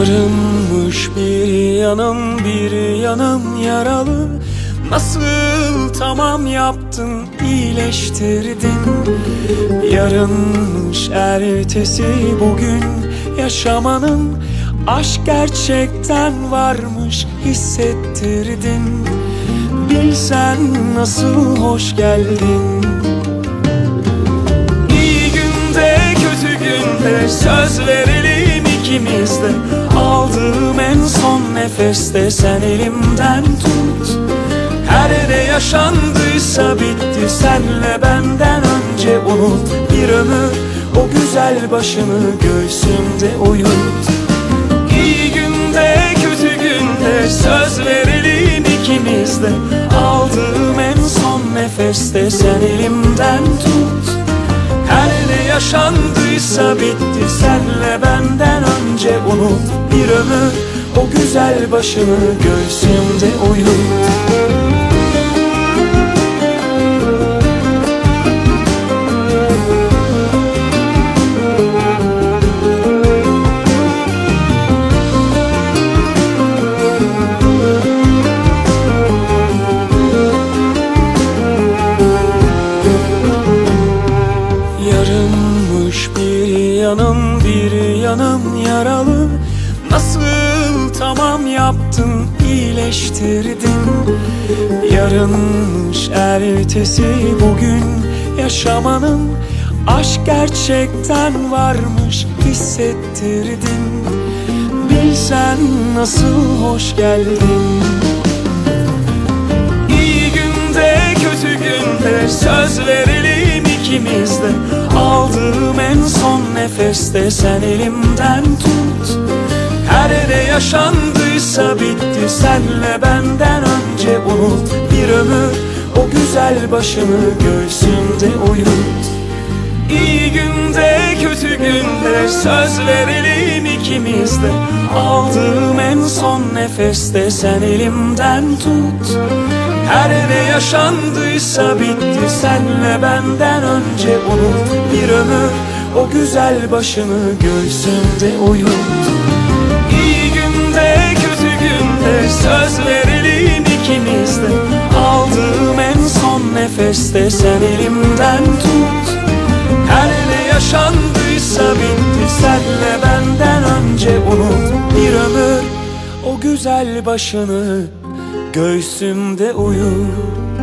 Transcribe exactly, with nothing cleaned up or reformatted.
Yarınmış bir yanım, bir yanım yaralı. Nasıl tamam yaptın, iyileştirdin. Yarınmış ertesi bugün yaşamanın. Aşk gerçekten varmış, hissettirdin. Bilsen nasıl hoş geldin. İyi günde kötü günde söz verelim ikimiz de. Aldığım en son nefeste sen elimden tut. Her ne yaşandıysa bitti, senle benden önce unut. Bir ömür o güzel başını göğsümde uyut. İyi günde kötü günde söz verelim ikimiz de. Aldığım en son nefeste sen elimden tut. Her ne yaşandıysa bitti, senle benden önce unut. Bir ömür o güzel başını göğsümde uyut. Yarınmış bir yanım, bir yanım yaralı. Nasıl tamam yaptın, iyileştirdin. Yarınmış ertesi bugün yaşamanın. Aşk gerçekten varmış, hissettirdin. Bilsen nasıl hoş geldin. İyi günde kötü günde söz verelim ikimiz de. Aldığım en son nefeste sen elimden tut. Her ne yaşandıysa bitti, senle benden önce unut. Bir ömür o güzel başını göğsümde uyut. İyi günde kötü günde söz verelim ikimiz de. Aldığım en son nefeste sen elimden tut. Her ne yaşandıysa bitti, senle benden önce unut. Bir ömür o güzel başını göğsümde uyut. İyi günde kötü günde söz verelim ikimiz de. Aldığım en son nefeste sen elimden tut. Her ne yaşandıysa bitti, senle benden önce unut. Bir ömür o güzel başını göğsümde uyut.